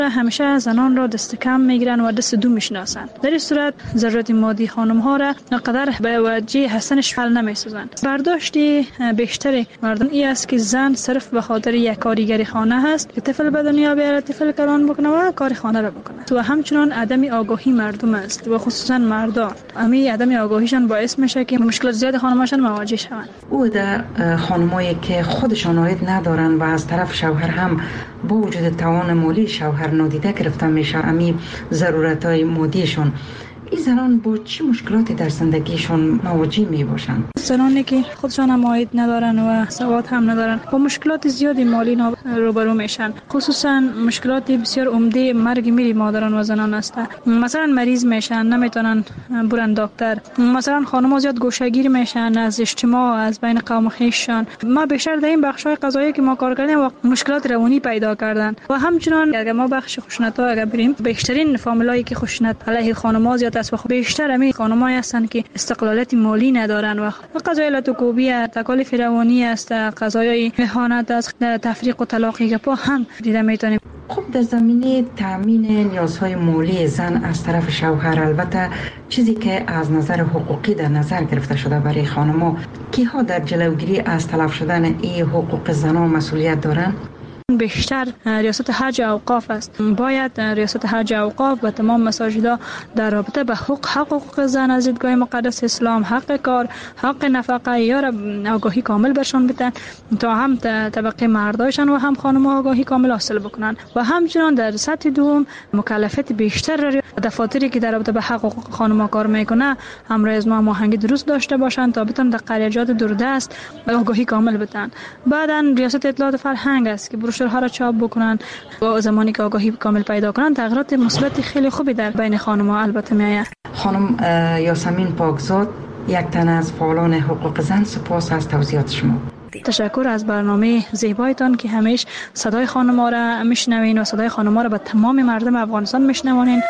همیشه زنان را دست کم میگیرن و دست دو میشناسن. در این صورت ضرورت مادی خانم ها را قدر به وجه حسنش حل نمیسازند. برداشت بیشتر مردم این است که زن صرف به خاطر یک کارگر خانه هست که طفل به دنیا بیاره، طفل کلان بکنه و کار خانه را بکنه. و همچنان عدم آگاهی مردم است و خصوصا مردان. همین عدم آگاهیشان باعث میشه که مشکلات زیاد خانماشان مواجه شوند. او در خانمایی که خودشان عاید ندارن و از طرف شوهر هم با وجود توان مالی شوهر نادیده گرفته میشه امی ضرورت‌های مادیشون، این زنان با چه مشکلاتی در زندگیشون مواجه می باشند؟ زنانی که خودشان هم عاید ندارن و سواد هم ندارن با مشکلات زیادی مالی روبرو میشن. خصوصا مشکلات بسیار عمده مرگ میری مادران و زنان است. مثلا مریض میشن، نمیتونن برن دکتر. مثلا خانم‌ها زیاد گوشه‌گیر میشن از اجتماع، از بین قوم خویششان. ما بیشتر در این بخش‌های قضایی که ما کار کردیم و مشکلات روانی پیدا کردن. و همچنان اگر ما بخش خشونت‌ها اگر بریم، بیشترین فامیلایی که خشونت علیه خانم‌ها زیاد است و بیشتر همین خانم‌ها هستند که استقلالیت مالی ندارن و قضایای لاتوکوبی، تکالیف روانی است، قضایای اهانت است، تفریق و طلاقی که با هم دیده میتونیم. خب در زمینه تامین نیازهای مالی زن از طرف شوهر، البته چیزی که از نظر حقوقی در نظر گرفته شده برای خانم‌ها، کیها در جلوگیری از تلف شدن این حقوق زنان مسئولیت دارند؟ بیشتر ریاست حج اوقاف است. باید ریاست حج اوقاف به تمام مساجدها در رابطه به حقوق زن از دیدگاه مقدس اسلام، حق کار، حق نفقه یا آگاهی کامل برشان بدن تا هم طبقه مردایشان و هم خانم‌ها آگاهی کامل حاصل بکنن. و همچنان در سطح دوم مکلفیت بیشتر دفاتری که در رابطه به حقوق خانم‌ها کار میکنه همراه از ما هماهنگی درست داشته باشند تا بتونن در قریه‌جات دوردست آگاهی کامل بدن. بعداً ریاست اطلاعات فرهنگ است که بروشورها را چاپ بکنن و زمانی که آگاهی کامل پیدا کنن تغییرات مثبت خیلی خوبی در بین خانم‌ها البته میآید. خانم یاسمین پاکزاد، یک تن از فعالان حقوق زن، سپاس از توضیحات شما. تشکر از برنامه زیبایتان که همیشه صدای خانم‌ها را میشنوین و صدای خانم‌ها را به تمام مردم افغانستان میشنوانین.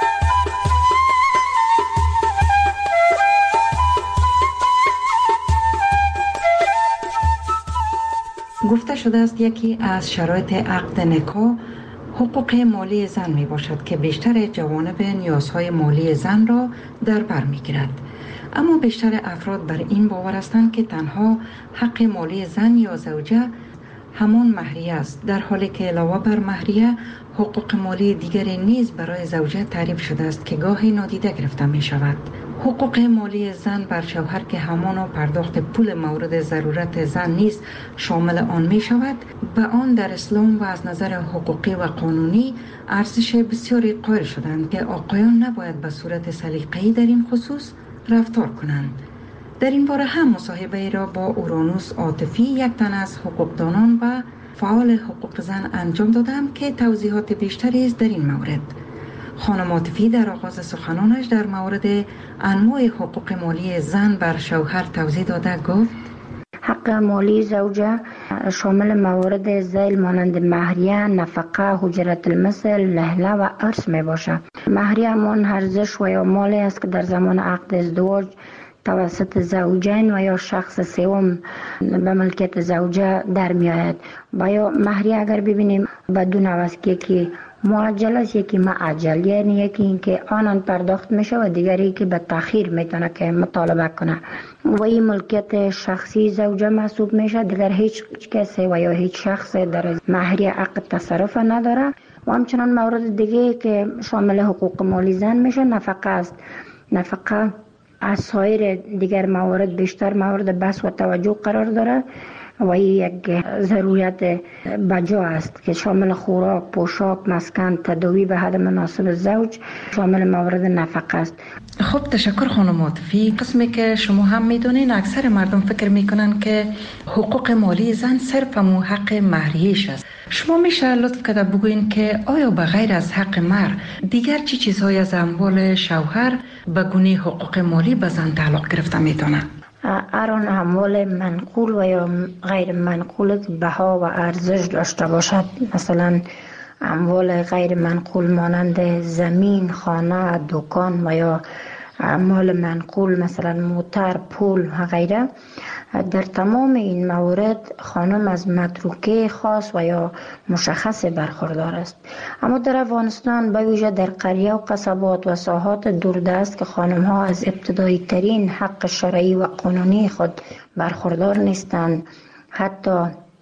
گفته شده است یکی از شرایط عقد نکاح حقوق مالی زن می باشد که بیشتر جوانب نیازهای مالی زن را در بر می گیرد. اما بیشتر افراد بر این باور هستند که تنها حق مالی زن یا زوجه همان مهریه است، در حالی که علاوه بر مهریه حقوق مالی دیگری نیز برای زوجه تعریف شده است که گاهی نادیده گرفته می شود. حقوق مالی زن بر شوهر که همان پرداخت پول مورد ضرورت زن نیز شامل آن می شود، به آن در اسلام و از نظر حقوقی و قانونی ارزش بسیاری قائل شدند که آقایان نباید به صورت سلیقه‌ای در این خصوص رفتار کنند. در این باره هم مصاحبه را با اورانوس عاطفی، یک تن از حقوقدانان و فعال حقوق زن انجام دادم که توضیحات بیشتری است در این مورد. خانم عاطفی در آغاز سخنانش در مورد انواع حقوق مالی زن بر شوهر توضیح داده گفت: حق مالی زوجه شامل موارد ذیل مانند مهریه، نفقه، حجرت المثل، لهله و ارث می باشد. مهریه همان ارزش و یا مالی است که در زمان عقد ازدواج توسط زوجین و یا شخص سوم به ملکیت زوجه در می آید. و یا مهریه اگر ببینیم به دو نوع است، یکی معجل است، یکی معجل، یعنی یکی اینکه آنان پرداخت میشه و دیگری که به تأخیر میتونه که مطالبه کنه و این ملکیت شخصی زوجه محسوب میشه. دیگر هیچ کسی و یا هیچ شخص در مهریه عقد تصرف نداره. و همچنان مورد دیگه که شامل حقوق مالی زن میشه نفقه است. نفقه از سایر دیگر موارد بیشتر مورد بحث و توجه قرار داره و این یک ضرورت بجا است که شامل خوراک، پوشاک، مسکن، تداوی به حد مناسب زوج شامل موارد نفقه است. خب تشکر خانم عاطفی. قسمی که شما هم میدونین اکثر مردم فکر میکنن که حقوق مالی زن صرف همون حق مهریه‌اش است. شما میشه لطف کرده بگوین که آیا به غیر از حق مهر دیگر چی چیزهایی از اموال شوهر به گونه حقوق مالی به زن تعلق گرفته میتونه؟ هر آن اموال منقول و یا غیر منقول بها و ارزش داشته باشد، مثلا اموال غیر منقول مانند زمین، خانه، دکان و یا اموال منقول مثلا موتر، پول و غیره، در تمام این موارد خانم از متروکه خاص و یا مشخص برخوردار است. اما در افغانستان به ویژه در قریه و قصبات و ساحات دوردست که خانم ها از ابتدایی ترین حق شرعی و قانونی خود برخوردار نیستند، حتی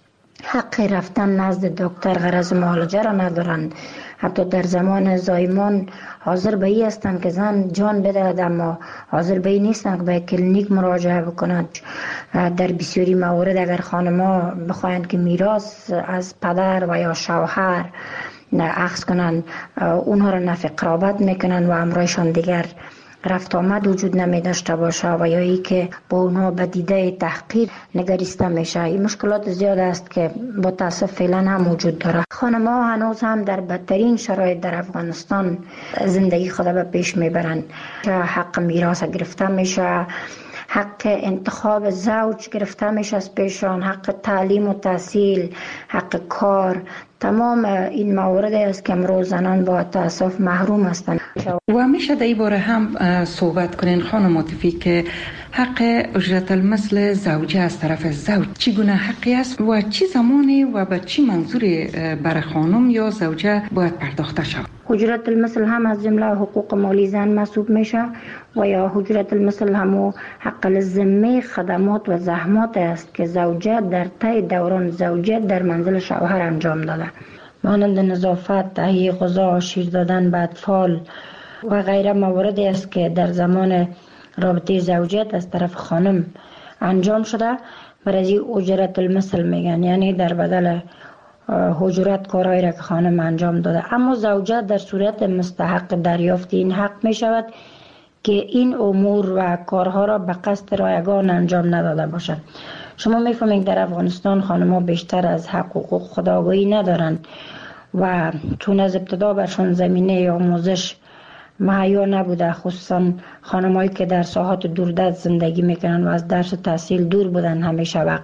حق رفتن نزد دکتر غرض معالجه را ندارند، حتی در زمان زایمان حاضر به این هستند که زن جان بدهد اما حاضر به این نیستند که به کلینیک مراجعه بکنند. در بسیاری موارد اگر خانم‌ها بخواهند که میراث از پدر و یا شوهر اخذ کنند، اونها را نفی قرابت میکنند و امرایشان دیگر رفت آمد وجود نمی داشته باشه و یا ای که با اونها به دیده تحقیر نگریسته میشه. این مشکلات زیاد است که با تاسف فعلا هم وجود داره. خانم‌ها هنوز هم در بدترین شرایط در افغانستان زندگی خود به پیش میبرند. حق میراث گرفته میشه، حق انتخاب زوج گرفته میشه از پیشان، حق تعلیم و تحصیل، حق کار، تمام این موارد است که امروز زنان با تاسف محروم هستند. و میشه در این باره هم صحبت کنین خانم عاطفی که حق اجرت المثل زوجه از طرف زوج چگونه حقی است و چه زمانی و به چه منظوری برای خانم یا زوجه باید پرداخته شود؟ اجرت المثل هم از جمله حقوق مالی زن محسوب میشه و یا اجرت المثل هم حق الذمه خدمات و زحمات است که زوجه در طی دوران زوجیت در منزل شوهر انجام داده، مانند نظافت، تهیه غذا، شیر دادن به اطفال و غیره مواردی است که در زمان رابطه زوجیت از طرف خانم انجام شده. برای اجرت المثل میگن، یعنی در بدل اجرت کارهایی را که خانم انجام داده. اما زوجه در صورت مستحق دریافت این حق می شود که این امور و کارها را به قصد رایگان انجام نداده باشد. شما میفهمید در افغانستان خانم‌ها بیشتر از حقوق خودآگاهی ندارند و چون از ابتدا برشان زمینه آموزش مهیا نبوده، خصوصا خانم‌هایی که در ساحات دوردست زندگی میکنن و از درس و تحصیل دور بودن همیشه وقت،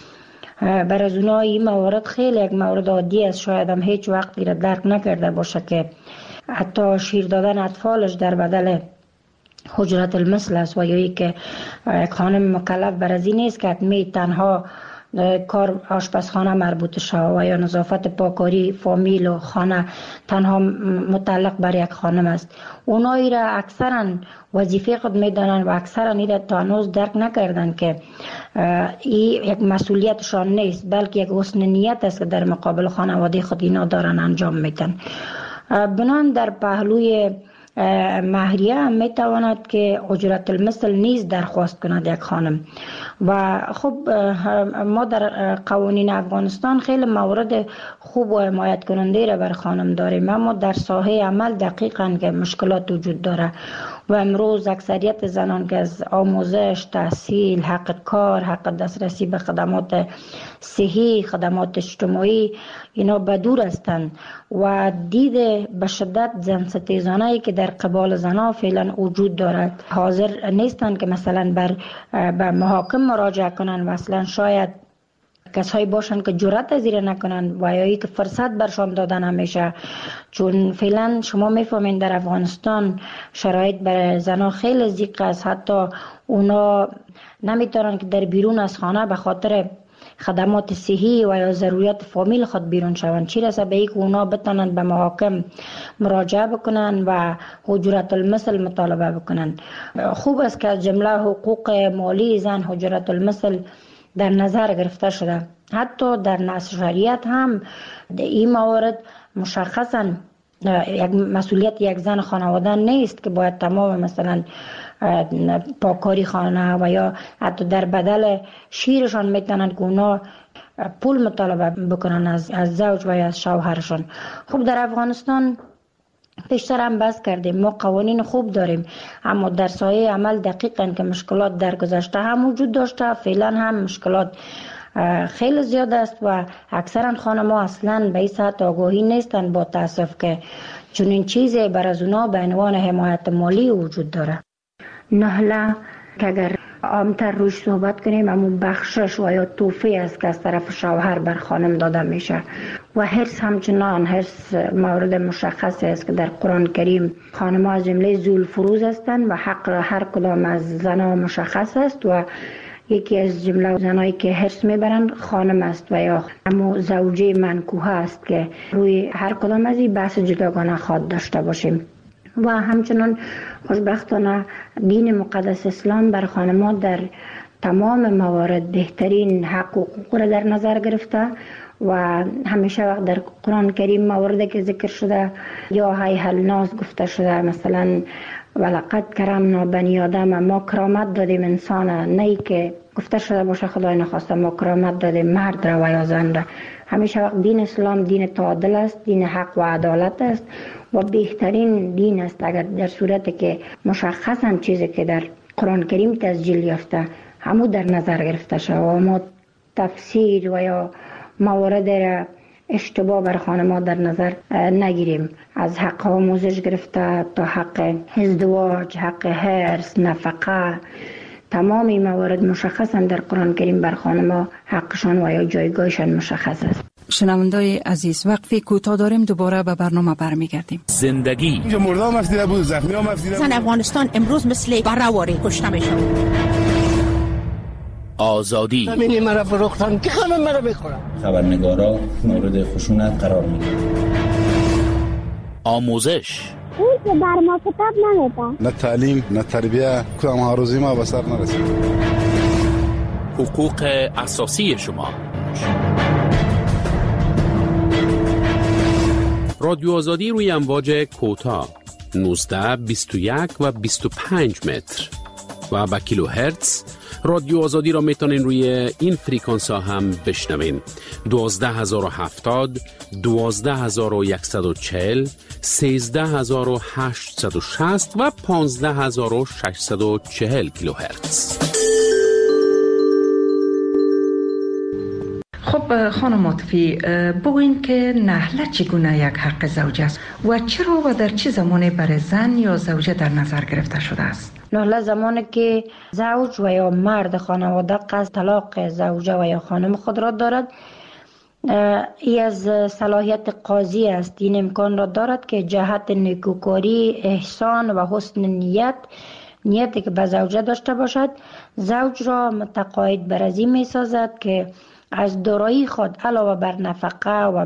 بر از اونها این موارد خیلی یک مورد عادی است. شاید هم هیچ وقتی را درک نکرده باشه که حتی شیر دادن اطفالش در بدل اجرت المثل است و یا ای که یک خانم مکلف بر از این نیست که می تنها کار آشپزخانه مربوط شود و یا نظافت پاکاری فامیل و خانه تنها متعلق بر یک خانم است. اونایی را اکثرا وظیفه خود میدانند و اکثرا این را تا هنوز درک نکردند که این یک مسئولیتشان نیست، بلکه یک حسن نیت است که در مقابل خانواده خود اینا دارن انجام میدن. بنان در پهلوی مهریه هم میتواند که اجرت المثل نیز درخواست کند یک خانم. و خب ما در قوانین افغانستان خیلی موارد خوب و حمایت کننده را بر خانم داریم، اما در ساحه عمل دقیقاً که مشکلات وجود داره و امروز اکثریت زنان که از آموزش، تحصیل، حق کار، حق دسترسی به خدمات صحی، خدمات اجتماعی اینا بدور هستند و دید به شدت زن ستیزانه‌ای که در قبال زنها فعلا وجود دارد حاضر نیستند که مثلا به محاکم مراجعه کنند و اصلا شاید کسایی باشند که جرأت از این نکنند و یا که فرصت برشان داده نمیشه، چون فعلا شما میفهمین در افغانستان شرایط برای زنها خیلی ضیق است. حتی اونا نمیتونن که در بیرون از خانه به خاطر خدمات صحی و یا ضروریات فامیل خود بیرون شوند، چی رسه به اینکه اونا بتونن به محاکم مراجعه بکنن و اجرت المثل مطالبه بکنن. خوب است که از جمله حقوق مالی زن اجرت المثل در نظر گرفته شده. حتی در نص شریعت هم این موارد مشخصا یک مسئولیت یک زن خانواده نیست که باید تمام مثلا پاکاری خانه و یا حتی در بدل شیرشان میتونن که اونا پول مطالبه بکنن از زوج و یا از شوهرشان. خب در افغانستان پیشتر هم بحث کردیم، ما قوانین خوب داریم اما در سایه عمل دقیقاً که مشکلات در گذشته هم وجود داشته، فعلا هم مشکلات خیلی زیاد است و اکثرا خانم‌ها اصلاً به این سطح آگاهی نیستند با تاسف که چنین چیزی بر از اونا به عنوان حمایت مالی وجود داره. نهله که اگر عامتر روش صحبت کنیم اما بخشش و یا توفی است که از طرف شوهر بر خانم داده میشه و حرص همچنان حرص مورد مشخص است که در قرآن کریم خانم ها از جمله ذوالفروز هستند و حق هر کدام از زنها مشخص است و یکی از جمله زنایی که حرص میبرن خانم است و یا همو زوجه منکوحه است که روی هر کدام از این بحث جداگانه خواهد داشته باشیم. و همچنان خوشبختانه دین مقدس اسلام بر خانم‌ها در تمام موارد بهترین حق و حقوق را در نظر گرفته و همیشه وقت در قرآن کریم مواردی که ذکر شده یا هیها الناس گفته شده، مثلا ولقد کرمنا بنی آدم، ما کرامت دادیم انسان، نه که گفته شده باشه خدای نخواسته ما کرامت دادیم مرد را و یا زن را. همیشه وقت دین اسلام دین تعادل است، دین حق و عدالت است و بهترین دین است اگر در صورتی که مشخصا چیزی که در قرآن کریم تسجیل یافته همو در نظر گرفته شد و ما تفسیر و یا موارد را اشتباه بر خانم‌ها در نظر نگیریم. از حق آموزش گرفته تا حق ازدواج، حق حرص، نفقه، تمام این موارد مشخصا در قرآن کریم بر خانم‌ها حقشان و یا جایگاهشان مشخص است. شنوندای عزیز، وقفی کوتاه داریم، دوباره به برنامه برمیگردیم. زندگی مردم افسیده بود، زخمی هم افسیده بود. زن افغانستان امروز مثل بره‌واری کشته میشه. آزادی همینی مرا فروختن که همه مرا بخورن. خبرنگارا مورد خشونت قرار میگیرن. آموزش اون که بر ما کتاب نمیده. نه تعلیم نه تربیه، کدام هاروزی ما به سر نرسید. حقوق اساسی شما. رادیو آزادی روی امواج کوتاه 19 21 و 25 متر و با کیلو هرتز. رادیو آزادی را میتونین روی این فریکانس ها هم بشنوین. 12070 12140 13860 و 15640 کیلو هرتز. خب خانم عاطفی، بگوین که نحله چگونه یک حق زوجه است و چرا و در چه زمانی برای زن یا زوجه در نظر گرفته شده است؟ نحله زمانی که زوج و یا مرد خانواده قصد طلاق زوجه و یا خانم خود را دارد، ای از صلاحیت قاضی است. این امکان را دارد که جهت نیکوکاری، احسان و حسن نیتی که به زوجه داشته باشد، زوج را متقاعد بر از این می سازد که از دارایی خود علاوه بر نفقه و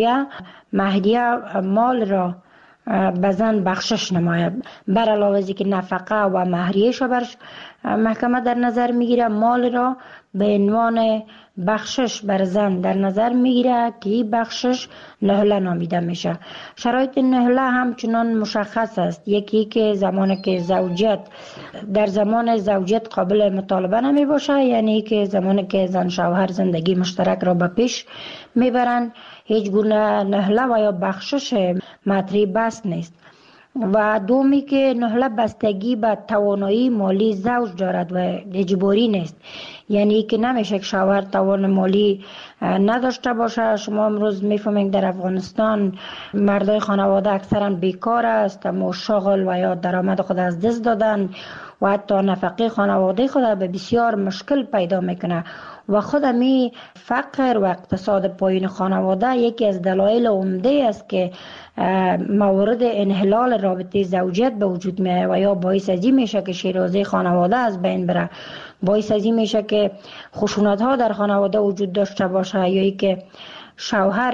مهریه مال را به زن بخشش نماید. بر علاوه از که نفقه و مهریه‌اش بر محکمه در نظر میگیره، مال را به عنوان بخشش بر زن در نظر میگیره که این بخشش نهله نامیده میشه. شرایط نهله همچنان مشخص است. یکی که زمانی که در زمان زوجیت قابل مطالبه نمی باشه، یعنی که زمانی که زن شوهر زندگی مشترک را به پیش میبرن، هیچ گونه نهله و یا بخشش مطرح بس نیست. و دومی که نهله بستگی به توانایی مالی زوج دارد و اجباری نیست، یعنی که نمیشه که شوهر توان مالی نداشته باشه. شما امروز میفهمید در افغانستان مردای خانواده اکثرا بیکار است، اما شغل و یا درآمد خود از دست دادن و حتی نفقه خانواده خود به بسیار مشکل پیدا میکنه و خود می فقر و اقتصاد پایین خانواده یکی از دلایل عمده است که موارد انحلال رابطه زوجیت به وجود میاد و یا باعث ازی میشه که شیرازه خانواده از بین بره، باعث ازی میشه که خشونت ها در خانواده وجود داشته باشه، یا ای که شوهر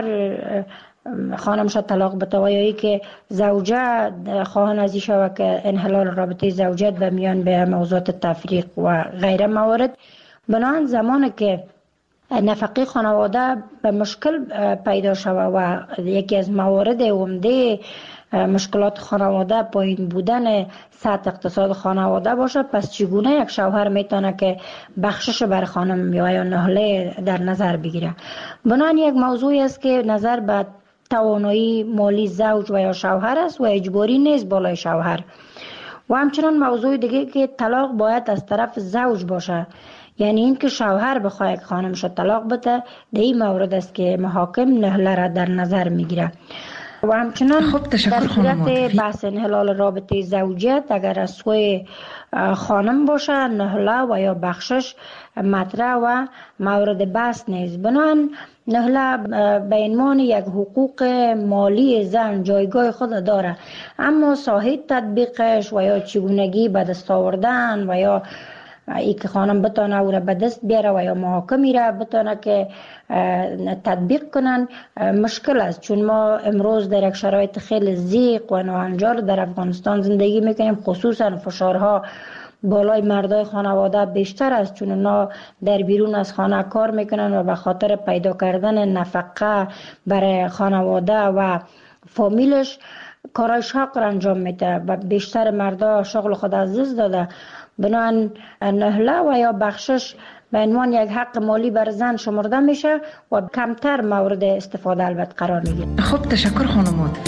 خانمش طلاق بده و یا ای که زوجه خواهان ازی شود که انحلال رابطه زوجیت به میان به موضوعات تفریق و غیره موارد. بنابراین زمانی که نفقه خانواده به مشکل پیدا شود و یکی از موارد عمده مشکلات خانواده پایین بودن سطح اقتصاد خانواده باشه، پس چگونه یک شوهر میتونه که بخشش بر خانم یا نهله در نظر بگیره؟ بنابراین یک موضوعی است که نظر به توانایی مالی زوج و یا شوهر است و اجباری نیست بالای شوهر. و همچنان موضوع دیگه که طلاق باید از طرف زوج باشه، یعنی این که شوهر بخواه یک خانمش طلاق بده، در این مورد است که محاکم نهله را در نظر میگیره. و همچنان در صورت بحث انحلال رابطه زوجیت اگر از سوی خانم باشه، نهله و یا بخشش مطرح و مورد بحث نیست. بنابراین نهله به عنوان یک حقوق مالی زن جایگاه خود داره، اما ساحه تطبیقش و یا چگونگی به دست آوردن و یا ای که خانم بتانه او را به دست بیاره و یا محاکمی را بتانه که تطبیق کنن مشکل است، چون ما امروز در یک شرایط خیلی ضیق و ناهنجار در افغانستان زندگی میکنیم. خصوصا فشارها بالای مردای خانواده بیشتر است، چون اونا در بیرون از خانه کار میکنن و به خاطر پیدا کردن نفقه برای خانواده و فامیلش کارای شاق را انجام میده و بیشتر مردا شغل خود از دست داده. بنابراین نهله و یا بخشش به عنوان یک حق مالی بر زن شمرده میشه و کمتر مورد استفاده البته قرار میگیره. خب تشکر خانمات.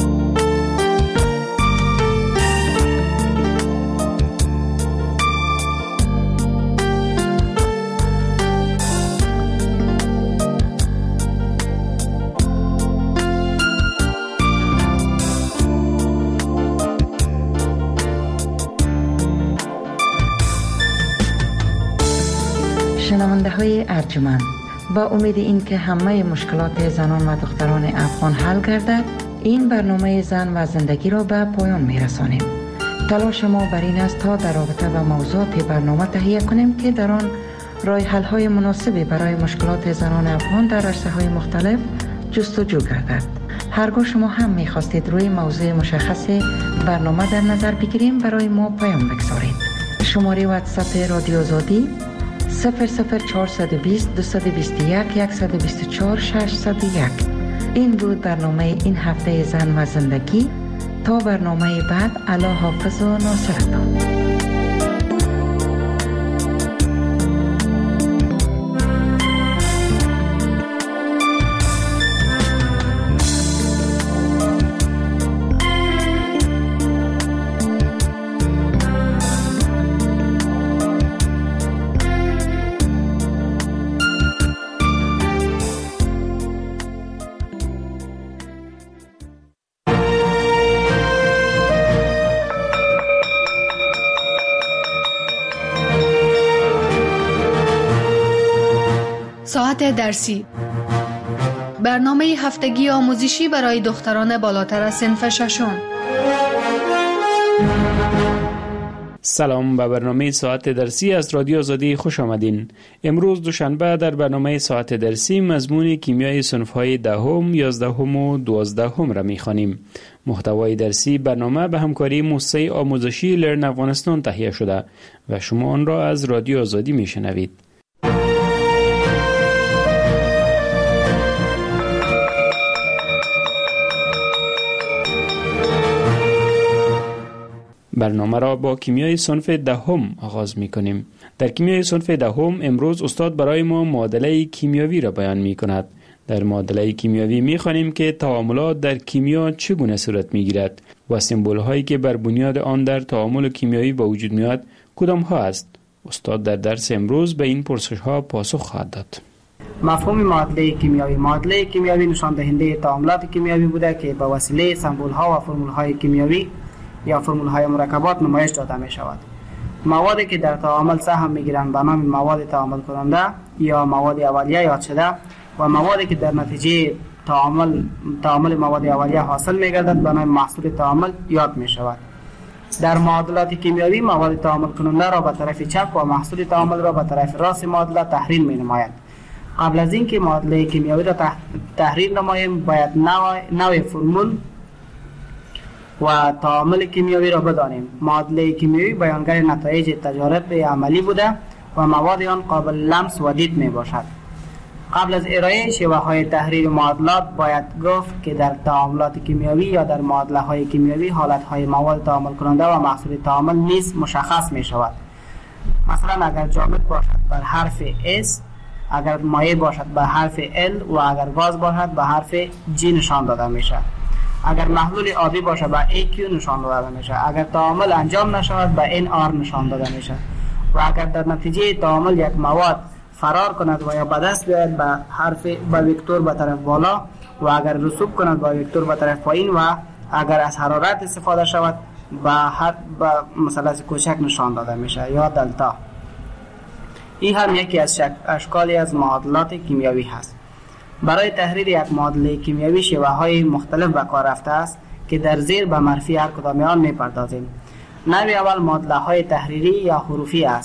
شنونده های ارجمند، با امید این که همه مشکلات زنان و دختران افغان حل گردد، این برنامه زن و زندگی را به پایان می رسانیم. تلاش ما بر این است تا در رابطه با موضوعات برنامه تهیه کنیم که در آن راه حل های مناسبی برای مشکلات زنان افغان در عرصه های مختلف جستجو گردد. هرگاه شما هم می خواستید روی موضوع مشخص برنامه در نظر بگیریم، برای ما پیام بگذارید. شماره واتساپ رادیو آزادی 00420 221 124 601. این بود برنامه این هفته زن و زندگی. تا برنامه بعد، الله حافظ و ناصرتان. ساعت درسی، برنامه هفتگی آموزشی برای دختران بالاتر از صنف ششم. سلام، به برنامه ساعت درسی از رادیو آزادی خوش آمدین. امروز دوشنبه در برنامه ساعت درسی مضمون کیمیای صنف‌های 10، 11 و 12 را می‌خوانیم. محتوای درسی برنامه به همکاری موسسه آموزشی لرن افغانستان تهیه شده و شما آن را از رادیو آزادی می‌شنوید. برنامه را با کیمیای صنف 10 آغاز می کنیم. در کیمیای صنف 10 امروز استاد برای ما معادله کیمیاوی را بیان می کند. در معادله کیمیاوی می خوانیم که تعاملات در کیمیا چگونه صورت می گیرد و سمبول هایی که بر بنیاد آن در تعامل کیمیایی به وجود می آید کدام ها است. استاد در درس امروز به این پرسش ها پاسخ خواهد داد. مفهوم معادله کیمیاوی نشان دهنده تعاملات کیمیاوی بوده که با وسیله سمبول ها و فرمول های کیمیاوی یا فرمول های مرکبات نمایش داده می شود. موادی که در تعامل سهم می گیرند به نام مواد تعامل کننده یا مواد اولیه یاد شده و موادی که در نتیجه تعامل مواد اولیه حاصل می گردد به نام محصول تعامل یاد می شود. در معادلات کیمیاوی مواد تعامل کننده را به طرف چپ و محصول تعامل را به طرف راست معادله تحریر می نماید. قبل از اینکه معادله کیمیاوی را تحریر نماییم باید نوع فرمول و تعامل کیمیاوی را بدانیم. معادله کیمیاوی بیانگر نتایج تجارب عملی بوده و مواد آن قابل لمس و دید می باشد. قبل از ارائه شیوه های تحریر معادلات باید گفت که در تعاملات کیمیاوی یا در معادله های کیمیاوی حالت های مواد تعامل کننده و محصول تعامل نیز مشخص می شود. مثلا اگر جامد باشد بر حرف S، اگر مایع باشد به حرف L و اگر گاز باشد به حرف G نشان داده می شود. اگر محلول آبی باشه به AQ نشان داده میشه. اگر تعامل انجام نشود به NR نشان داده میشه. و اگر در نتیجه تعامل یک مواد فرار کند و یا به دست بیاید به حرف به وکتور به طرف بالا و اگر رسوب کند به وکتور به طرف پایین و اگر از حرارت استفاده شود به مثلث کوچک نشان داده میشه یا دلتا. این هم یکی از اشکالی از معادلات کیمیاوی هست. برای تحریر یک معادله کیمیاوی شیوه های مختلف به کار رفته است که در زیر به معرفی هر کدام آن میپردازیم. نوع اول معادله های تحریری یا حروفی است.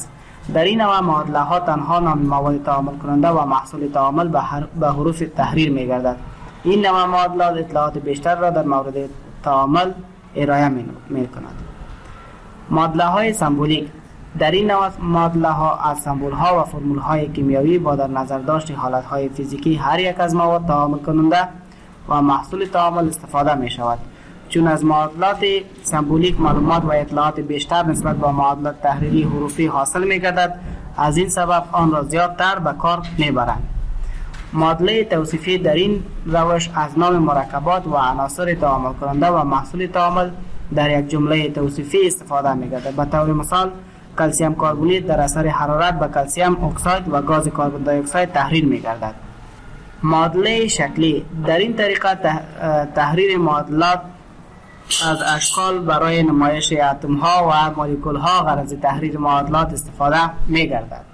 در این نوع معادله ها تنها نام مواد تعامل کننده و محصول تعامل به حروف تحریر می گردد. این نوع معادلات اطلاعات بیشتر را در مورد تعامل ارائه می کند. معادله های سمبولیک: در این نوع معادله ها از سمبول ها و فرمول های کیمیایی با در نظر داشت حالت های فیزیکی هر یک از مواد تعامل کننده و محصول تعامل استفاده می شود. چون از معادلات سمبولیک معلومات و اطلاعات بیشتر نسبت به معادلات تحریری حروفی حاصل می گردد، از این سبب آن را زیادتر به کار می برند. معادله توصیفی در این روش از نام مرکبات و عناصر تعامل کننده و محصول تعامل در یک جمله توصیفی استفاده می گردد. به طور مثال کلسیم کربونیت در اثر حرارت به کلسیم اکساید و گاز کربن دی اکساید تحریر می گردد. معادله شکلی: در این طریقه تحریر معادلات از اشکال برای نمایش اتم ها و مولکول ها غرض تحریر معادلات استفاده می گردد.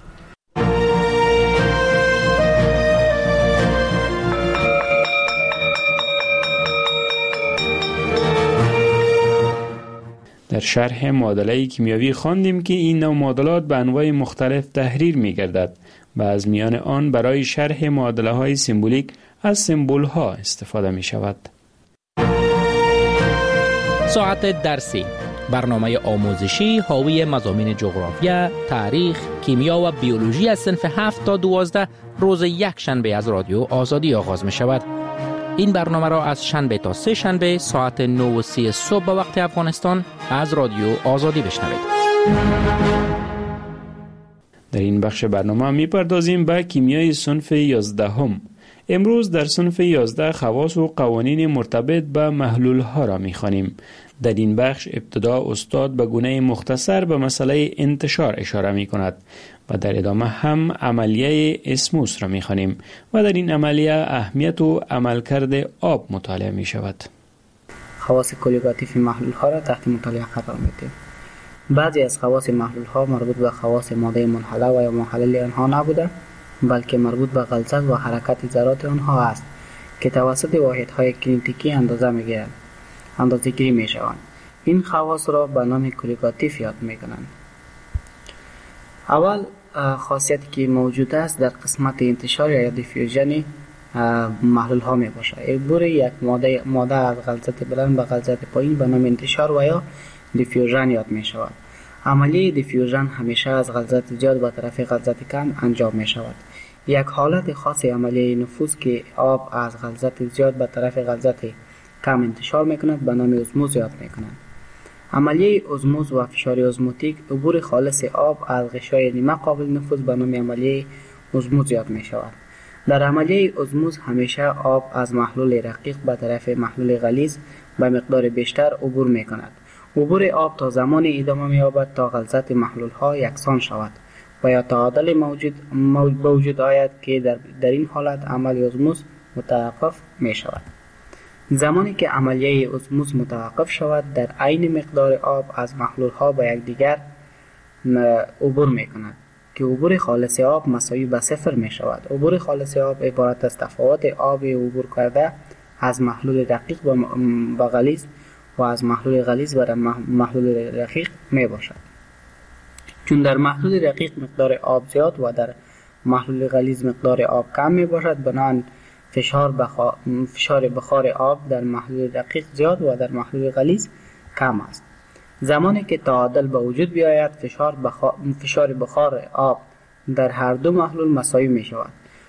در شرح معادله کیمیایی خواندیم که این نوع معادلات به انواع مختلف تحریر می گردد و از میان آن برای شرح معادله های سمبولیک از سمبول ها استفاده می شود. ساعت درسی، برنامه آموزشی حاوی مضامین جغرافیا، تاریخ، کیمیا و بیولوژی از صنف 7 تا 12 روز یک شنبه از رادیو آزادی آغاز می شود. این برنامه را از شنبه تا سه شنبه ساعت 9:30 صبح به وقت افغانستان از رادیو آزادی بشنوید. در این بخش برنامه می پردازیم به کیمیای صنف 11. امروز در صنف 11 خواص و قوانین مرتبط به محلول ها را می خوانیم. در این بخش ابتدا استاد به گونه مختصر به مسئله انتشار اشاره می کند و در ادامه هم عملیه اسموس را می خوانیم و در این عملیه اهمیت و عملکرد آب مطالعه می شود. خواص کلیگاتیف محلول ها را تحت مطالعه قرار می دهیم. بعضی از خواص محلول ها مربوط به خواص ماده منحله و یا محلل آنها نبوده، بلکه مربوط به غلظت و حرکت ذرات آنها است که توسط واحدهای کینتیکی اندازه‌گیری می شوند. این خواص را به نام کلیگاتیف یاد می کنند. اول خاصیتی که موجود است در قسمت انتشار یا دیفیوژن محلول ها می باشد. عبور یک ماده از غلظت بلند به غلظت پایین به نام انتشار و یا دیفیوژن یاد می شود. عملیه دیفیوژن همیشه از غلظت زیاد به طرف غلظت کم انجام می شود. یک حالت خاص عملیه نفوذ که آب از غلظت زیاد به طرف غلظت کم انتشار می کند به نام اسموز یاد می کنند. عملیه اسموز و فشار اسموتیک عبور خالص آب از غشای نیمه قابل نفوذ به نام عملیه اسموز یاد می شود. در عملیه اسموز همیشه آب از محلول رقیق به طرف محلول غلیظ به مقدار بیشتر عبور می کند. عبور آب تا زمان ادامه می یابد تا غلظت محلول ها یکسان شود و یا تعادل موجود آید که در این حالت عمل اسموز متوقف می شود. زمانی که عملیه اسموز متوقف شود در عین مقدار آب از محلول ها به یکدیگر عبور می کند که عبور خالص آب مساوی به صفر می شود. عبور خالص آب عبارت از تفاوت آب عبور کرده از محلول دقیق به غلیظ و از محلول غلیظ به محلول رقیق می باشد. چون در محلول رقیق مقدار آب زیاد و در محلول غلیظ مقدار آب کم می باشد، بنابراین فشار بخار آب در محلول دقیق زیاد و در محلول غلیظ کم است. زمانی که تعادل به وجود بیاید فشار بخار آب در هر دو محلول مساوی می شود.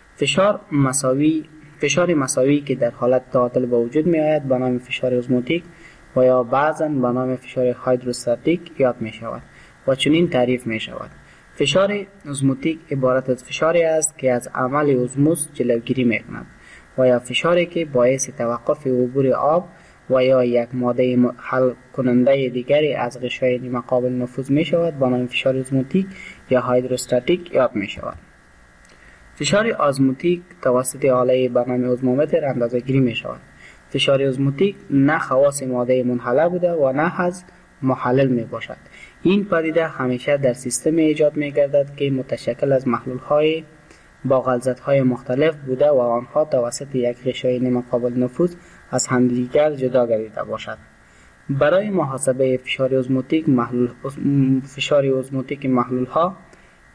فشار مساوی که در حالت تعادل به وجود می آید به نام فشار اسموتیک و یا بعضاً به نام فشار هایدروستاتیک یاد می شود و چنین تعریف می شود. فشار اسموتیک عبارت از فشاری است که از عمل اسموز جلوگیری می کند و یا فشاری که باعث توقف عبور آب و یا یک ماده حل کننده دیگری از غشای نیمه قابل نفوذ می شود با نام فشار اسموتیک یا هایدروستاتیک یاد می شود. فشار آزموتیک توسط آله به نام اوزمومتر اندازه گیری می شود. فشار اسموتیک نه خواص ماده منحله بوده و نه از محلل می باشد. این پدیده همیشه در سیستم ایجاد می گردد که متشکل از محلول های با غلظت های مختلف بوده و آنها توسط یک غشای نیمه قابل نفوذ از همدیگر جدا گردیده باشد. برای محاسبه فشار اسموتیک محلول ها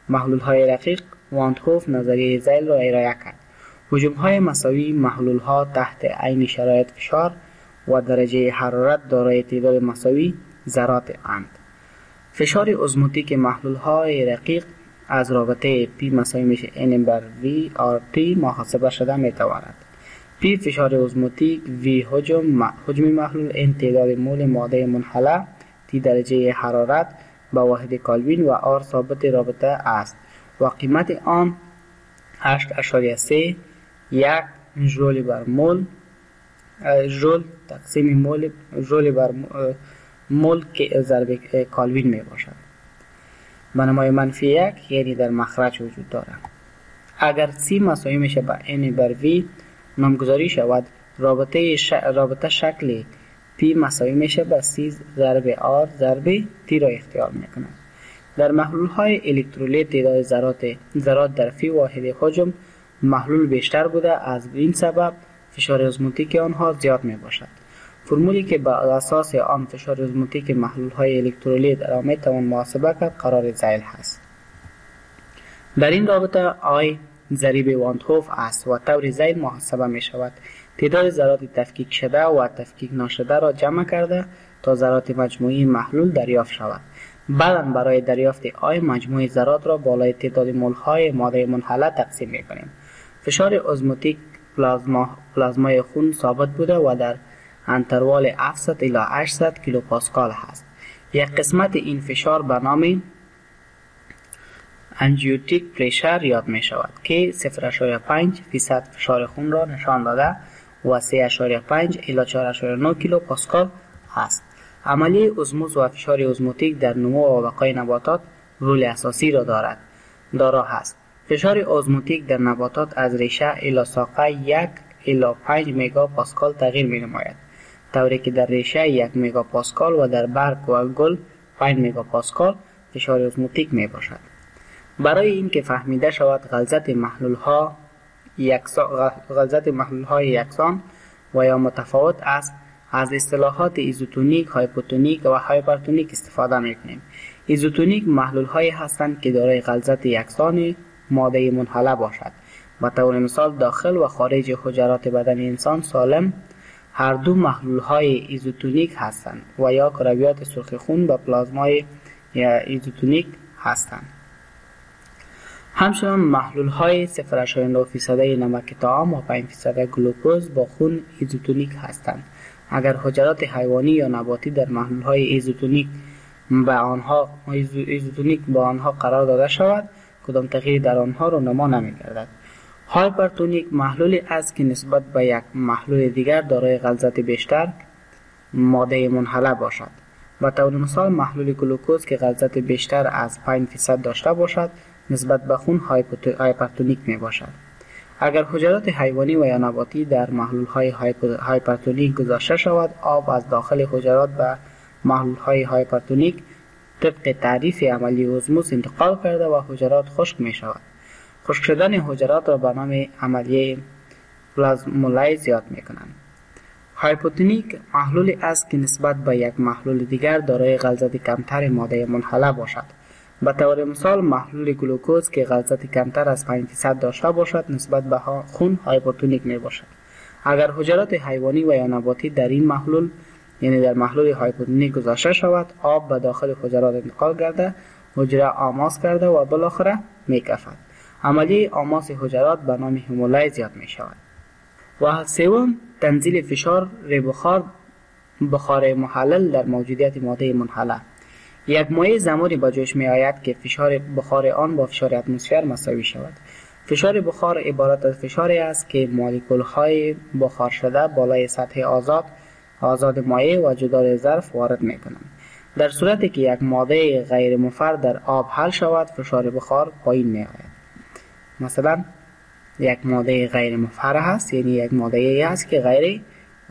محلول های رقیق وان هوف نظریه زیل را ارائه کرد. حجم های مساوی محلول ها تحت عین شرایط فشار و درجه حرارت دارای تعداد مساوی ذرات اند. فشار ازموتیک محلول های رقیق از رابطه P مساوی میشه N بر V RT محاسبه شده میتواند. P فشار ازموتیک، V حجم محلول، N تعداد مول ماده منحله، T درجه حرارت به واحد کلوین و R ثابت رابطه است و قیمت آن 8.3 1 ژول بر مول ژول تقسیم مول ژول بر مول که ضرب کلوین می باشد. به نمای منفی 1 یعنی در مخرج وجود دارد. اگر C مساوی میشه به N بر V نامگذاری شود، رابطه شکل P مساوی میشه به C ضرب R ضرب T را اختیار میکنه. در محلول های الکترولیت تعداد ذرات در فی واحد حجم محلول بیشتر بوده، از این سبب فشار ازموتیک آنها زیاد می باشد. فرمولی که بر اساس آن فشار ازموتیک محلول های الکترولیت را می توان محاسبه کرد قرار زیل هست. در این رابطه I ضریب وان هوف است و طور زیل محاسبه می شود. تعداد ذرات تفکیک شده و تفکیک نشده را جمع کرده تا ذرات مجموعی محلول دریافت شود. بعدا برای دریافت آی مجموع ذرات را بالای تعداد مول های ماده منحله تقسیم می‌کنیم. فشار ازموتیک پلازمای خون ثابت بوده و در انتروال 700 الی 800 کیلوپاسکال است. یک قسمت این فشار به نام انژیوتیک پرشر یاد می شود که 0.5% فشار خون را نشان داده و 3.5 الی 4.9 کیلوپاسکال است. عملیه ازموز و فشار ازموتیک در نمو و بقای نباتات رول اساسی را دارا هست. فشار ازموتیک در نباتات از ریشه الی ساقه 1 الی 5 مگا پاسکال تغییر می نماید، طوری که در ریشه 1 مگا پاسکال و در برگ و گل 5 مگا پاسکال فشار ازموتیک می باشد. برای اینکه فهمیده شود غلظت محلول های یکسان و یا متفاوت است، از اصطلاحات ایزوتونیک، هایپوتونیک و هایپرتونیک استفاده می‌کنیم. ایزوتونیک محلول هایی هستند که دارای غلظت یکسان ماده منحله باشد. به طور مثال داخل و خارج حجرات بدن انسان سالم هر دو محلول های ایزوتونیک هستند و یا کرویات سرخ خون به پلازمای ایزوتونیک هستند. همچنان محلول های 0.9% نمک طعام و 5% گلوکوز با خون ایزوتونیک هستند. اگر حجرات حیوانی یا نباتی در محلول های ایزوتونیک با آنها قرار داده شود، کدام تغییری در آنها رونما نمی‌گردد. هایپرتونیک محلولی است که نسبت به یک محلول دیگر دارای غلظت بیشتر ماده منحله باشد. به طور مثال محلول گلوکوز که غلظت بیشتر از 5% داشته باشد نسبت به خون هایپرتونیک می باشد. اگر حجرات حیوانی و یا نباتی در محلول های هایپرتونیک گذاشته شود، آب از داخل حجرات به محلول های هایپرتونیک طبق تعریف عملی ازموز انتقال کرده و حجرات خشک می شود. خشک شدن حجرات را به نام عملیه پلازمولیز یاد می کنند. هایپوتونیک محلولی است که نسبت به یک محلول دیگر دارای غلظت کمتر ماده منحله باشد. به طور مثال محلول گلوکوز که غلظت کمتر از 5% داشته باشد نسبت به خون هایپوتونیک می باشد. اگر حجرات حیوانی و یا نباتی در این محلول یعنی در محلول هایپوتونیک گذاشته شود، آب به داخل حجرات انتقال کرده، حجره آماس کرده و بالاخره می کفد. عملیه آماس حجرات به نام هیمولیز یاد می شود. و سوم تنزیل فشار بخار محلل در موجودیت ماده منحله. یک مایع زمانی به جوش می آید که فشار بخار آن با فشار اتمسفر مساوی شود. فشار بخار عبارت از فشاری است که مولکول های بخار شده بالای سطح آزاد مایع و جدار ظرف وارد می کنند. در صورتی که یک ماده غیر مفر در آب حل شود، فشار بخار پایین می آید. مثلا یک ماده غیر مفر هست، یعنی یک ماده هست که غیر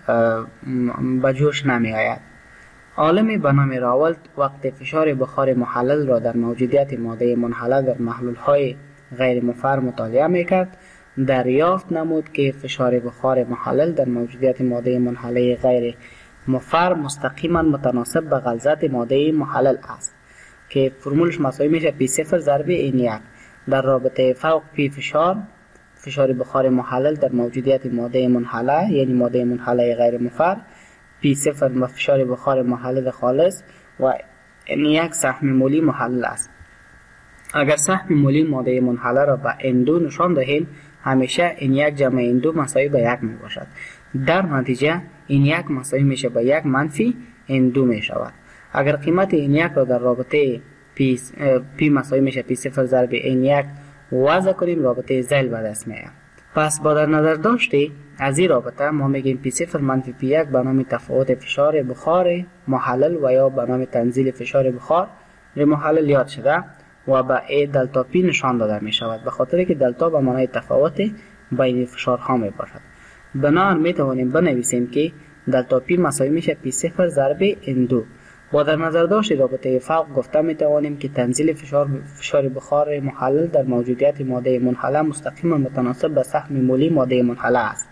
به جوش نمی آید. عالمی به نام راولت وقت فشار بخار محلل را در موجودیت ماده منحله در محلول های غیر مفر مطالعه می کرد، دریافت نمود که فشار بخار محلل در موجودیت ماده منحله غیر مفر مستقیما متناسب به غلظت ماده محلل است. که فرمولش مساوی میشه P0 ضرب N1 در رابطه فوق P فشار بخار محلل در موجودیت ماده منحله یعنی ماده منحله غیر مفر، P0 و فشار بخار محلل خالص و N1 سهم مولی محلل است. اگر سهم مولی ماده منحله را به N2 نشان دهیم همیشه N1 جمع N2 مساوی به 1 می باشد. در نتیجه N1 مساوی میشه به 1 منفی N2 می شود. اگر قیمت N1 را در رابطه P مساوی میشه P0 ضرب N1 وضع کنیم رابطه زیل به دست میاد. پس با در نظر داشته از این رابطه ما میگیم P0 منفی P1 به نام تفاوت فشار بخار محلل و یا به نام تنزیل فشار بخار محلل یاد شده و به A دلتا P نشان داده می شود به خاطر که دلتا به معنای تفاوت بین فشارها می باشد. بنابراین می توانیم بنویسیم که دلتا P مساوی میشه P0 ضرب N2. با در نظر داشت رابطه فوق گفته می توانیم که تنزیل فشار بخار محلل در موجودیت ماده منحله مستقیما متناسب به سهم مولی ماده منحله است.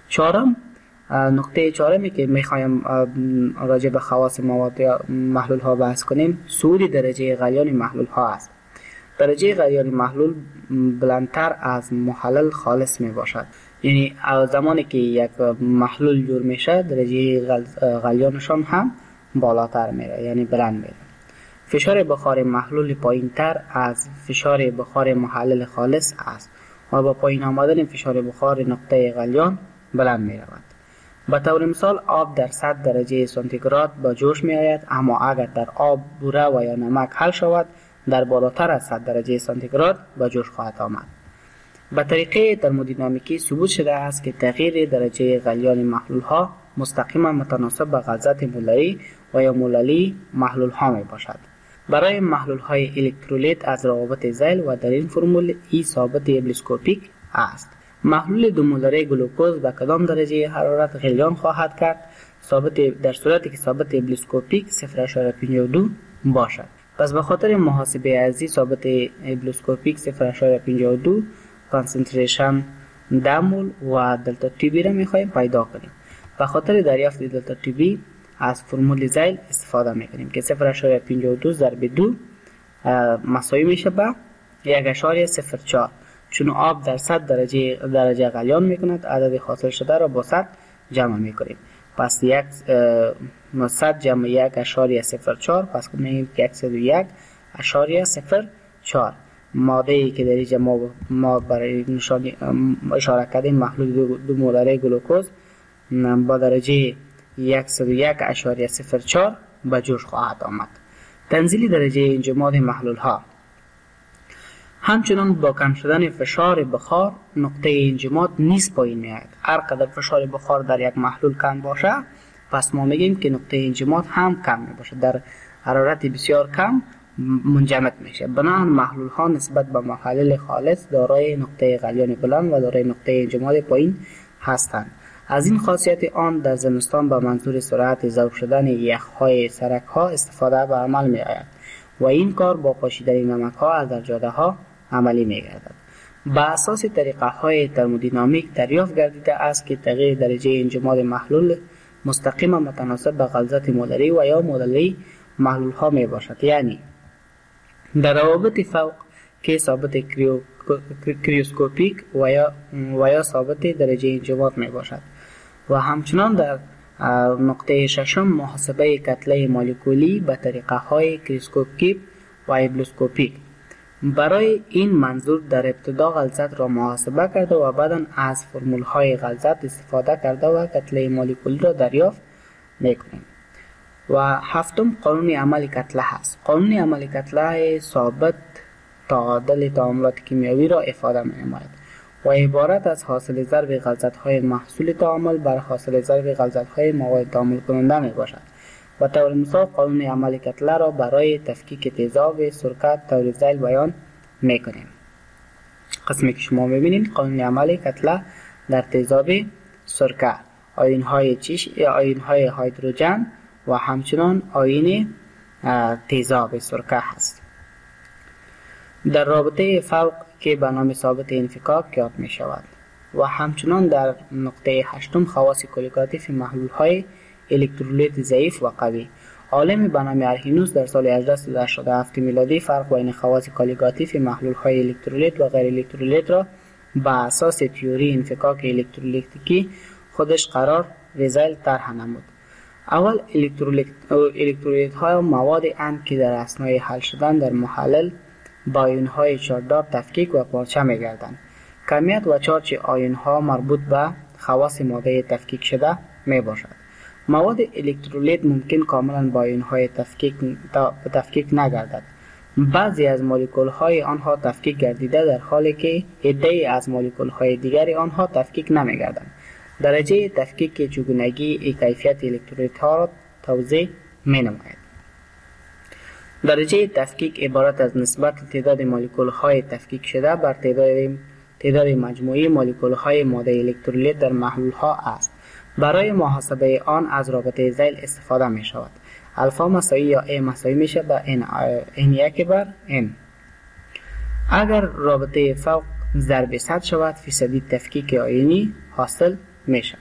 نقطه چهارمی که میخوایم راجع به خواص مواد یا محلول ها بحث کنیم صعود درجه غلیان محلول ها است. درجه غلیان محلول بلندتر از محلل خالص می باشد، یعنی زمانی که یک محلول جور میشه درجه غلیانشان هم بالاتر میره یعنی بلند میره. فشار بخار محلول پایین تر از فشار بخار محلل خالص است و با پایین آمدن فشار بخار نقطه غلیان بلند می رود. به طور مثال آب در 100 درجه سانتیگراد به جوش می آید، اما اگر در آب بوره و یا نمک حل شود در بالاتر از 100 درجه سانتیگراد به جوش خواهد آمد. به طریقه ترمودینامیکی ثبوت شده است که تغییر درجه غلیان محلول ها مستقیما متناسب به غلظت مولری و یا موللی محلول ها می باشد. برای محلول های الکترولیت از روابط زیل و در این فرمول ای ثابت ابلیسکوپیک است. محلول 2 مولری گلوکوز به کدام درجه حرارت غلیان خواهد کرد؟ در صورتی که ثابت ابلیسکوپیک 0.52 باشد. پس به خاطر محاسبه از این ثابت ابلیسکوپیک 0.52 کانسنتریشن دمول و دلتا تی بی را میخوایم پیدا کنیم. به خاطر دریافت دلتا تی بی از فرمول زیل استفاده میکنیم که 0.52 ضرب 2 مساوی میشه به 1.04. چون آب در 100 درجه غلیان میکند عدد حاصل شده را با 100 جمع میکنیم. پس 100 جمع 1.04 پس کنیم 101.04. ماده ای که در اینجا ما برای نشانی اشاره کردیم محلول 2 مولری گلوکوز با درجه 101.04 به جوش خواهد آمد. تنزیل درجه انجماد محلول ها همچنان با کم شدن فشار بخار نقطه انجماد نیز پایین میاد. هر قدر فشار بخار در یک محلول کم باشه پس ما میگیم که نقطه انجماد هم کم می باشه، در حرارت بسیار کم منجمد میشه. بنابراین محلول ها نسبت به محلل خالص دارای نقطه غلیان بلند و دارای نقطه انجماد پایین هستند. از این خاصیت آن در زمستان به منظور سرعت ذوب شدن یخهای سرک ها استفاده به عمل می آید و این کار با پاشیدن نمک ها از در جاده ها عملی می گردد. با اساس طریقه های ترمودینامیک دریافت گردیده است که تغییر درجه انجماد محلول مستقیما متناسب به غلظت مولری و یا موللی محلول ها می باشد، یعنی در روابط فوق که ثابت کریوسکوپیک و یا ثابت درجه انجماد می باشد و همچنان در نقطه ششم محاسبه کتله مولکولی به طریقه های کریوسکوپیک و ابلیسکوپیک. برای این منظور در ابتدا غلظت را محاسبه کرده و بعدا از فرمول های غلظت استفاده کرده و کتله مولکولی را دریافت میکنیم. و هفتم قانون عمل کتله هست. قانون عمل کتله ثابت تعادل تعاملات کیمیایی را افاده می‌نماید و عبارت از حاصل ضرب غلظت‌های محصول تعامل بر حاصل ضرب غلظت‌های مواد تعامل کننده میباشد. به طور مثال قانون عمل کتله را برای تفکیک تیزاب سرکه طور زیل بیان میکنیم. قسمی که شما میبینید قانون عمل کتله در تیزاب سرکه آیون‌های آیون‌های هیدروژن و همچنان آیون تیزاب سرکه هست. در رابطه فوق که به نام ثابت انفکاک یاد می شود و همچنان در نقطه هشتم خواص کلیگاتیف محلول های الکترولیت ضعیف و قوی. عالم به نام آرهینوس در سال 1887 میلادی فرق بین خواص کالیگاتیف محلول‌های الکترولیت و غیر الکترولیت را بر اساس تئوری انفکاک الکترولیتیکی خودش قرار ویزایل طرح نمود. اول الکترولیت ها مواد اند که در اثنای حل شدن در محلل با آیون های چارجدار تفکیک و پارچه می گردند. کمیت و چارج آیون ها مربوط به خواص ماده تفکیک شده می باشد. مواد الکترولیت ممکن کاملا با آیون های تفکیک نگردد. بعضی از مولکول های آنها تفکیک گردیده در حالی که عده‌ای از مولکول های دیگری آنها تفکیک نمی گردند. درجه تفکیک چگونگی کیفیت الکترولیت ها را توضیح می نماید. درجه تفکیک عبارت از نسبت تعداد مولکول های تفکیک شده بر تعداد مجموعی مولکول های ماده الکترولیت در محلول ها است. برای محاسبه آن از رابطه ذیل استفاده می شود. الفا مساوی یا A مساوی میشه به N1 بر N. اگر رابطه فوق ضرب 100 شود فیصدی تفکیک آیونی حاصل می شود.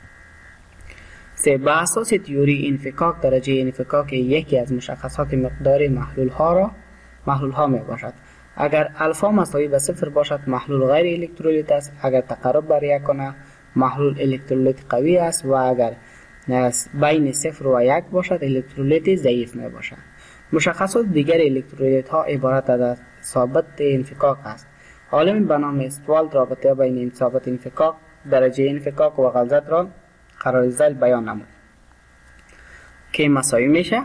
به اساس تئوری انفکاک درجه انفکاک یکی از مشخصات مقدار محلول ها می باشد. اگر الفا مساوی به 0 باشد محلول غیر الکترولیت است. اگر تقرب بر 1 کنه محلول الکترولیت قوی است و اگر بین 0 و 1 باشد الکترولیت ضعیف می باشد. مشخصات دیگر الکترولیت ها عبارت از ثابت انفکاک است. عالم به نام استوالد رابطه بین این ثابت انفکاک درجه انفکاک و غلظت را قرار ذیل بیان نمود که مساوی میشه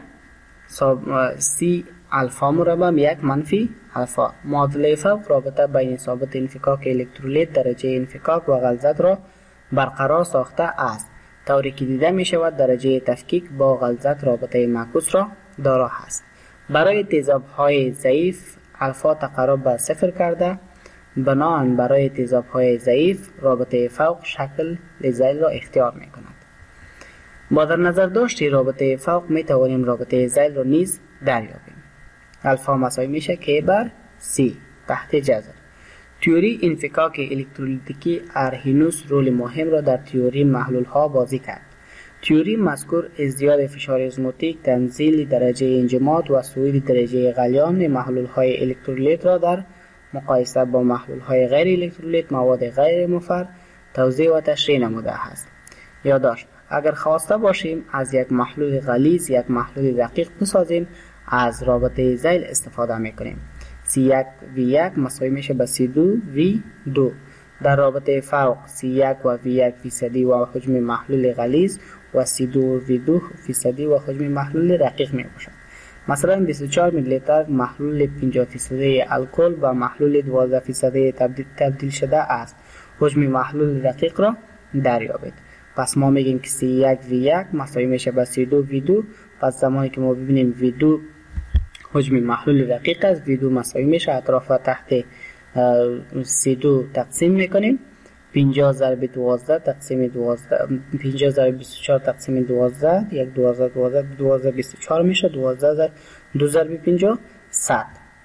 C الفا مربع 1 منفی الفا. معادله فوق رابطه بین ثابت انفکاک الکترولیت درجه انفکاک و غلظت را برقرار ساخته است. طوری که دیده می شود درجه تفکیک با غلظت رابطه معکوس را دارا است. برای تیزاب های ضعیف الفا تقرب به 0 کرده بنابراین برای تیزاب های ضعیف رابطه فوق شکل ذیل را اختیار می کند. با در نظر داشت رابطه فوق می توانیم رابطه ذیل را نیز دریابیم. الفا مساوی میشه K بر C تحت جذر. تئوری انفکاک الکترولیتیکی آرهینوس رول مهم را در تئوری محلول ها بازی کرد. تئوری مذکور ازدیاد فشار ازموتیک، تنزیل درجه انجماد و صعود درجه غلیان محلول های الکترولیت را در مقایسه با محلول های غیر الکترولیت مواد غیر مفر توضیح و تشریح نموده است. یادداشت: اگر خواسته باشیم از یک محلول غلیظ یک محلول دقیق بسازیم از رابطه ذیل استفاده میکنیم. C1V1 مساوی میشه به C2V2. در رابطه فوق C1 و V1 فیصدی و حجم محلول غلیظ و C2V2 فیصدی و حجم محلول رقیق می باشد. مثلا 24 میلی لیتر محلول 50 فیصدی الکل و محلول 12 فیصدی تبدیل شده است. حجم محلول رقیق را دریابید. پس ما میگیم که C1V1 مساوی میشه به C2V2. پس زمانی که ما ببینیم V2 حجم محلول رقیق است V2 مساوی میشه اطراف تحت C2 تقسیم میکنیم 50 ضرب 12 تقسیم 12 50 ضرب 24 تقسیم 12 یک 12 24 میشه 12 ضرب 2 ضرب 50 100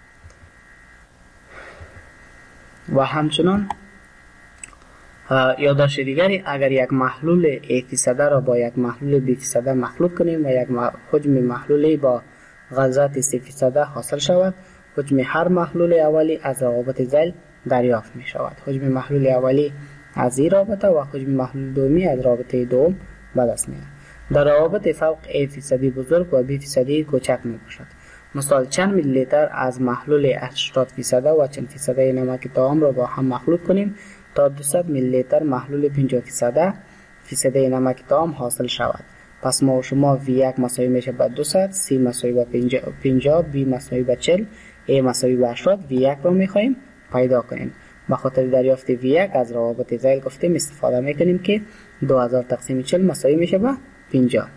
و همچنان یادداشت دیگری اگر یک محلول A% را با یک محلول B% مخلوط کنیم و یک حجم محلولی با غلظت 3% حاصل شود حجم هر محلول اولی از روابط ذیل دریافت می شود. حجم محلول اولی از این رابطه و حجم محلول دومی از رابطه دوم به دست می آید. در روابط فوق A% بزرگ و B% کوچک می باشد. مثال چند میلی لیتر از محلول 80% و چند فیصدی نمک طعام را با هم مخلوط کنیم تا 200 میلی لیتر محلول 50% نمک طعام حاصل شود. پس ما و شما V1 مساوی میشه به 200 C مساوی به 50 B مساوی به 40 A مساوی به 80 V1 رو میخواییم پیدا کنیم. به خاطر دریافت V1 از روابط ذیل گفتیم استفاده میکنیم که 2000 تقسیم 40 مساوی میشه به 50.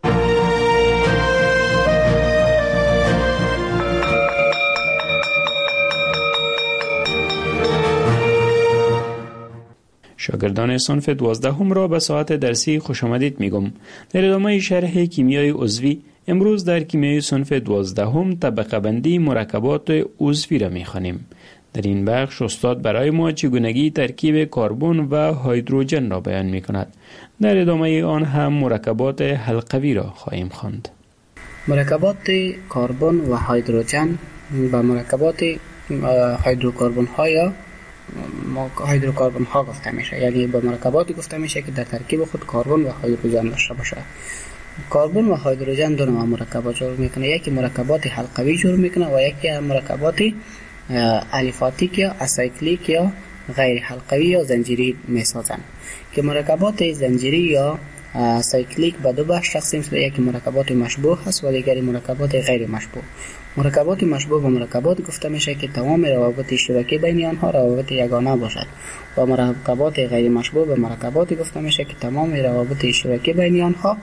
شاگردان صنف 12 را به ساعت درسی خوش آمدید میگم. در ادامه شرح کیمیای عضوی امروز در کیمیای صنف 12 طبقه بندی مرکبات عضوی را میخوانیم. در این بخش استاد برای ما چگونگی ترکیب کربن و هیدروژن را بیان میکند. در ادامه آن هم مرکبات حلقوی را خواهیم خواند. مرکبات کربن و هیدروژن به مرکبات هیدروکربن ها یا هیدروکربن ها گفته میشه، یعنی به مرکباتی گفته میشه که در ترکیب خود کربن و هیدروژن داشته باشه. کربن و هیدروژن دو نوع مرکبات جور میکنه، یکی مرکبات حلقوی جور میکنه و یکی مرکبات الیفاتیک یا اسایکلیک یا غیر حلقوی یا زنجیری میسازن. که مرکبات زنجیری یا سایکلیک به دو بخش تقسیم شده، یکی مرکبات مشبوه هست و دیگری مرکبات غیر مشبوه. مرکبات مشبوه به مرکبات گفته میشه که تمام روابط اشتراکی بین آنها روابط یگانه باشد و مرکبات غیر مشبوه به مرکبات گفته میشه که تمام روابط اشتراکی بین آنها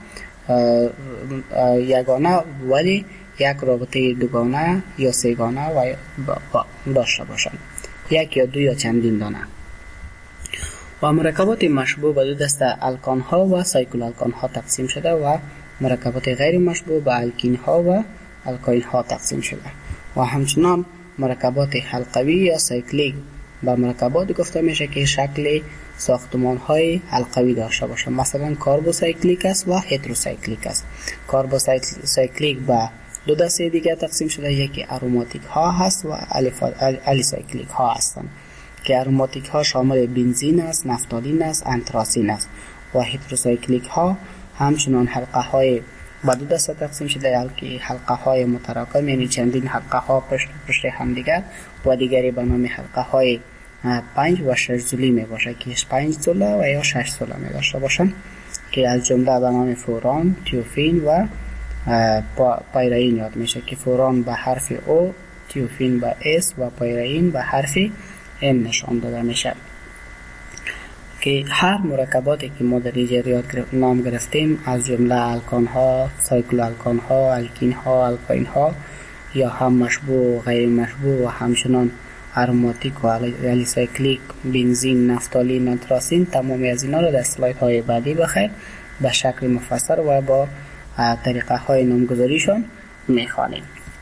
یگانه ولی یک رابطه دوگانه یا سه‌گانه و داشته باشند، یک یا دو یا چندین دانه. و مرکبات مشبوه به دو دسته الکان ها و سایکل الکان ها تقسیم شده و مرکبات غیر مشبوه به الکین ها و الکاین ها تقسیم شده. و همچنان مرکبات حلقوی یا سایکلیک به مرکبات گفته میشه که شکل ساختمان های حلقوی داشته باشه، مثلا کاربوسایکلیک است و هتروسایکلیک است. کاربوسایکلیک به دو دسته دیگه تقسیم شده، یکی اروماتیک ها هست و الیسایکلیک ها هستند که اروماتیک ها شامل بنزین است، نفتالین است، انتراسین است. و هتروسایکلیک ها همچنان حلقه های به دو دسته تقسیم شده، که حلقه های متراکم یعنی چندین حلقه ها پشت هم دیگر و دیگری به نام حلقه های 5 و 6 زولی می باشه که 5 زوله و یا 6 زوله می داشته باشن که از جمله به نام فوران، تیوفین و پایرین یاد میشه که فوران به حرف O، تیوفین به S و پایرین به حرف M نشان داده میشه. که هر مرکباتی که ما در اینجا نام گرفتیم از جمله الکان ها، سایکل الکان ها، الکین ها، الکاین ها یا هم مشبوه و غیر مشبوه و همچنان اروماتیک و الیسایکلیک، بنزین، نفتالین، انتراسین، تمامی از اینا رو در اسلاید های بعدی بخیر به شکل مفصل و با طریقه های نامگذاریشان میخوانیم.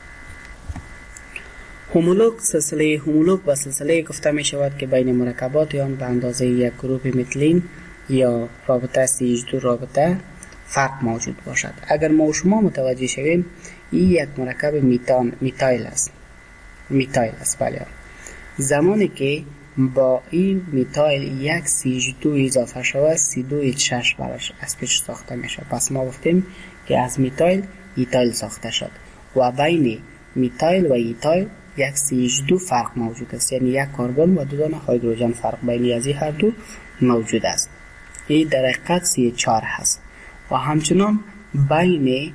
هومولوگ، سلسله هومولوگ و سلسله گفته می شود که بین مرکبات آن به اندازه یک گروپ متلین یا رابطه CH2 رابطه فرق موجود باشد. اگر ما و شما متوجه شویم این یک مرکب میتایل است بله. زمانی که با این میتایل یک CH2 اضافه شود C2H6 براش از پیش ساخته میشه. پس ما گفتیم که از میتایل ایتایل ساخته شد و بین میتایل و ایتایل یک CH2 فرق موجود است، یعنی یک کربن و دو دانه هیدروژن فرق بین از این هر دو موجود است. این در حقیقت CH4 هست. و همچنان بین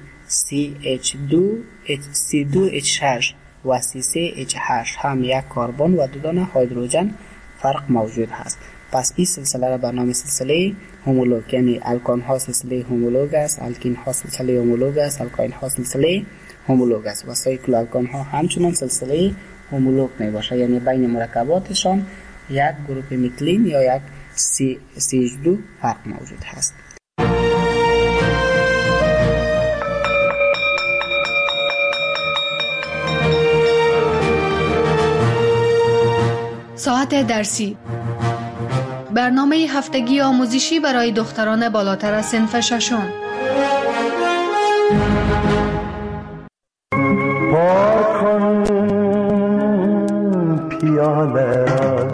C2H6 و C3H8 هم یک کربن و دو دانه هیدروژن فرق موجود هست. پس این سلسله را به نام سلسله هومولوگ، یعنی الکان ها سلسله هومولوگ است، الکین ها سلسله هومولوگ است، الکاین ها سلسله هومولوگ است و سایکل الکان ها همچنان سلسله هومولوگ می باشه، یعنی بین مرکباتشان یک گروپ متلین یا یک CH2 فرق موجود هست. ساعت درسی، برنامه هفتگی آموزشی برای دختران بالاتر از صنف ششم. پر کن پیاله را،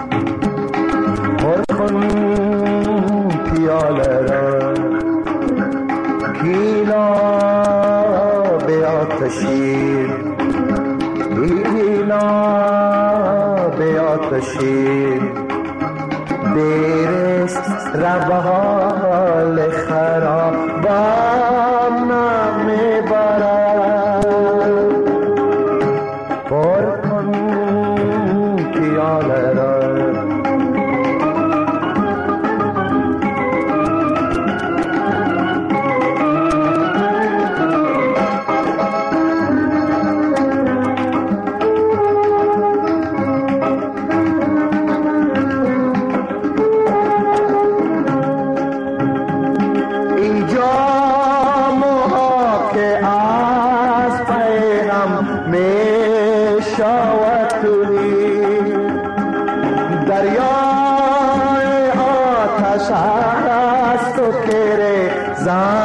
پر کن پیاله را، گیلا به آتشی، گیلا به آتشی، بیرست روال خرابان نمیبرد. پر کن پیاله را، دریای آتش است و کره زن